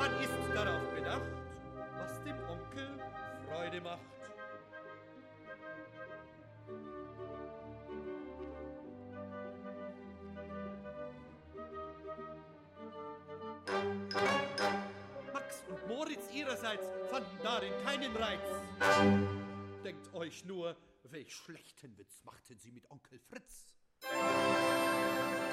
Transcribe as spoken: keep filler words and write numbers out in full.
Man ist darauf bedacht, was dem Onkel Freude macht. Max und Moritz ihrerseits fanden darin keinen Reiz. Denkt euch nur, welch schlechten Witz machten sie mit Onkel Fritz.